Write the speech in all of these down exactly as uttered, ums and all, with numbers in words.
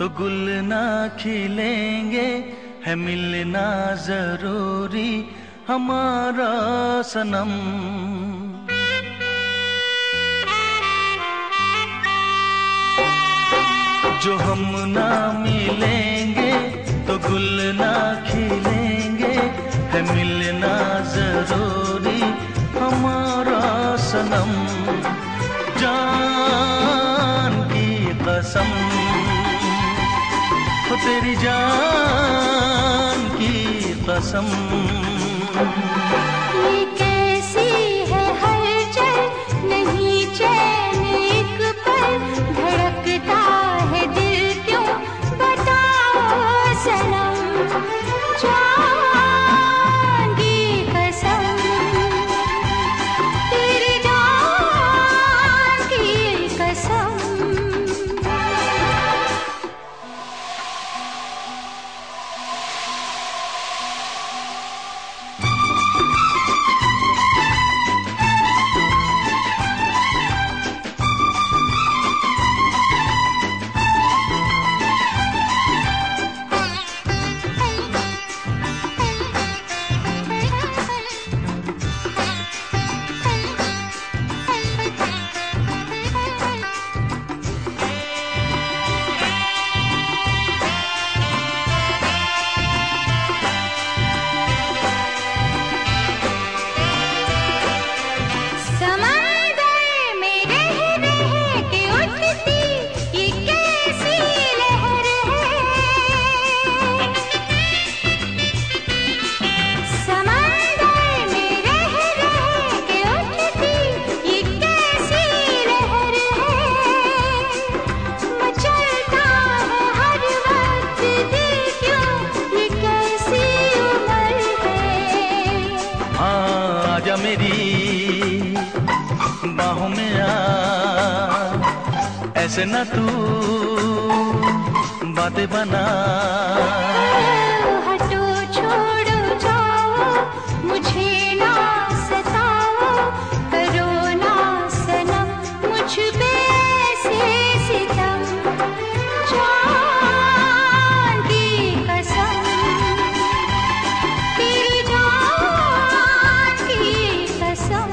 तो गुल ना खिलेंगे, है मिलना जरूरी हमारा सनम। जो हम ना मिलेंगे तो गुल ना खिलेंगे, है मिलना जरूरी हमारा सनम। जान की कसम, हो तेरी जान की कसम। ये कैसी है हलचल, नहीं चैन एक पल, धड़कता है दिल क्यों बताओ सनम। जान की कसम, तेरी जान की कसम। आजा मेरी बाहों में आ, ऐसे ना तू बातें बना। हटो छोड़ो जाओ, मुझे ना सताओ, करो ना सनम मुझ पे ऐसे सितम। जान की कसम, तेरी जान की कसम।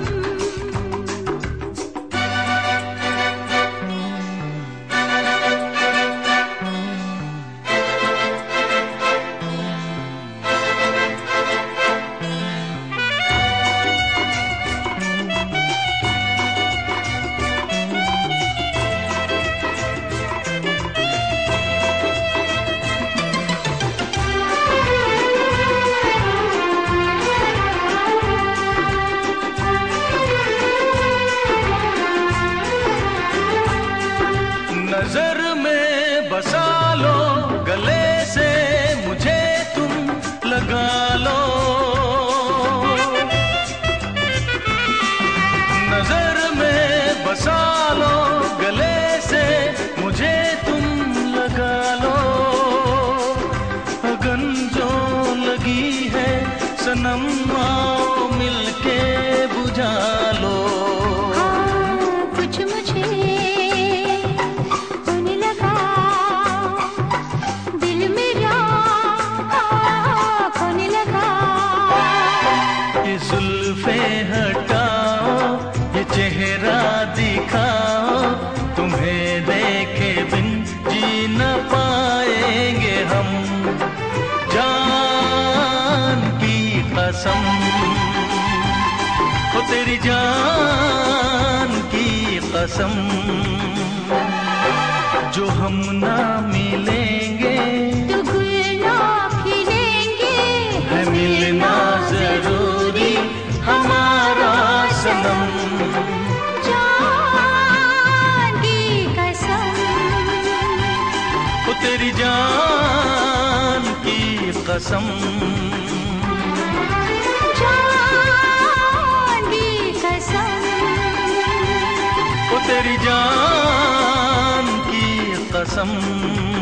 नजर में बसा लो, गले से मुझे तुम लगा लो। नजर में बसा लो, गले से मुझे तुम लगा लो। अगन जो लगी है सनम आओ मिलके बुझा लो। कुछ मुझे जुल्फे हटाओ, ये चेहरा दिखाओ, तुम्हें देखे बिन जी न पाएंगे हम। जान की कसम, हो तेरी जान की कसम। जो हम ना मिलेंगे तो गुल ना खिलेंगे, है मिलना जरूरी हमारा सनम। जान की कसम, वो तेरी जान की कसम। जान की कसम, वो तेरी जान की कसम।